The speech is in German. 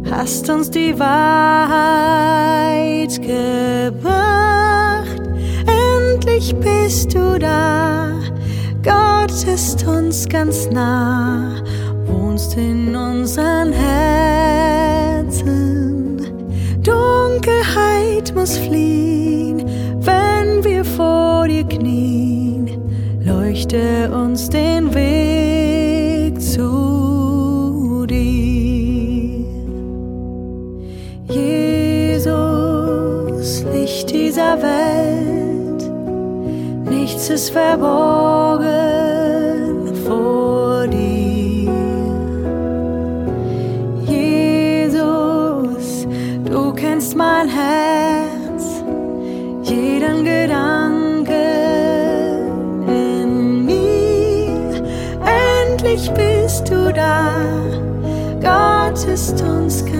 hast uns die Wahrheit gebracht. Endlich bist du da, Gott ist uns ganz nah, wohnst in unseren Herzen. Dunkelheit muss fliehen, wenn wir vor dir knien. Leuchte uns den Weg zu dir. Jesus, Licht dieser Welt, nichts ist verborgen vor dir. Jesus, du kennst mein Herz, jeden Gedanken in mir. Endlich bist du da, Gott ist uns ganz